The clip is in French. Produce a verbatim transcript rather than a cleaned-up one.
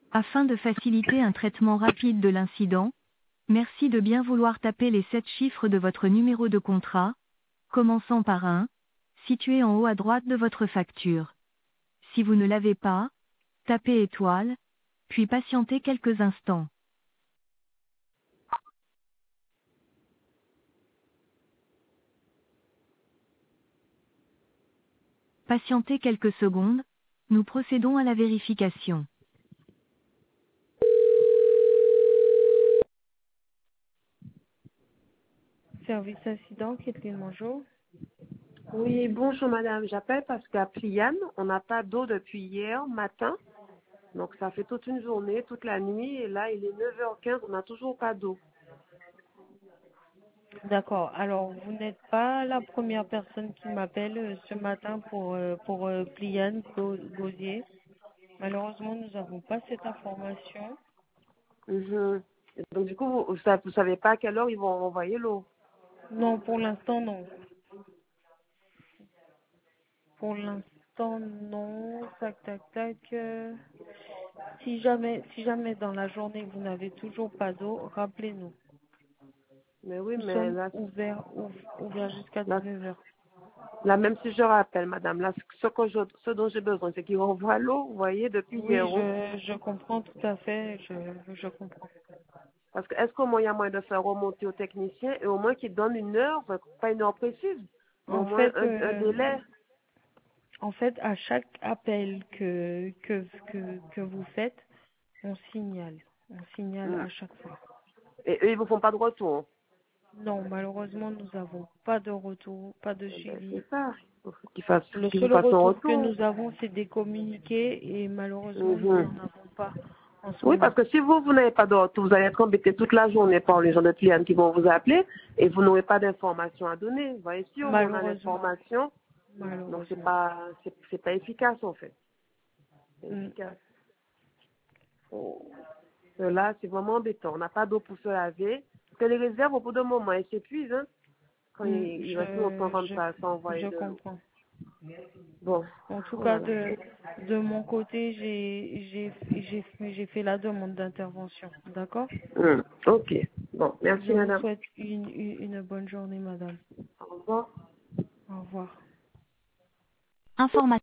Afin de faciliter un traitement rapide de l'incident, merci de bien vouloir taper les sept chiffres de votre numéro de contrat, commençant par un, situé en haut à droite de votre facture. Si vous ne l'avez pas, tapez étoile, puis patientez quelques instants. Patientez quelques secondes, nous procédons à la vérification. Service incident, Kathleen, bonjour. Oui, bonjour madame, j'appelle parce qu'à Pliane, on n'a pas d'eau depuis hier matin. Donc ça fait toute une journée, toute la nuit, et là il est neuf heures quinze, on n'a toujours pas d'eau. D'accord. Alors, vous n'êtes pas la première personne qui m'appelle euh, ce matin pour euh, pour euh, Pliane Go- Gauzier. Malheureusement, nous n'avons pas cette information. Mhm. Et donc du coup, vous ne savez, vous savez pas à quelle heure ils vont envoyer l'eau. Non, pour l'instant, non. Pour l'instant, non. Tac, tac, tac. euh, Si jamais, si jamais dans la journée vous n'avez toujours pas d'eau, rappelez-nous. Mais oui, Nous mais sommes là, ouverts, ouv- ouverts jusqu'à là, dix-neuf heures. là même si je rappelle madame, là ce, que je- ce dont j'ai besoin, c'est qu'ils renvoient l'eau, vous voyez, depuis Oui, hier. Oh. je, je comprends tout à fait. Je, je comprends. Parce que est-ce qu'au moins il y a moyen de faire remonter au technicien et au moins qu'ils donnent une heure, enfin, pas une heure précise, mais au En moins fait, un, un euh, délai. En fait, à chaque appel que, que, que, que vous faites, on signale. On signale Mm. à chaque fois. Et eux, ils vous font pas de retour. Non, malheureusement, nous n'avons pas de retour, pas de Eh ben, suivi. c'est ça. Il faut qu'ils fassent, Le qu'ils vous seul fassent un retour que retour. nous avons, c'est des communiqués et malheureusement, nous Mhm. n'en avons pas en ce Oui, moment. parce que si vous, vous n'avez pas de retour, vous allez être embêté toute la journée par les gens de clients qui vont vous appeler et vous n'aurez pas d'informations à donner. Vous voyez, si au moins on a Malheureusement. l'information, donc c'est Malheureusement. pas, c'est, c'est pas efficace en fait. C'est Mm. efficace. Oh. Là, c'est vraiment embêtant. On n'a pas d'eau pour se laver. Parce que les réserves, au bout d'un moment, elles s'épuisent. Hein, quand il, Mm. il reste longtemps Je, comme ça, sans je, envoyer je de l'eau. comprends. Bon, En tout cas, voilà. de, de mon côté, j'ai, j'ai, j'ai, j'ai fait la demande d'intervention. D'accord? Hum, Ok. Bon, Je merci vous madame. souhaite une, une, une bonne journée, madame. Au revoir. Au revoir. Information.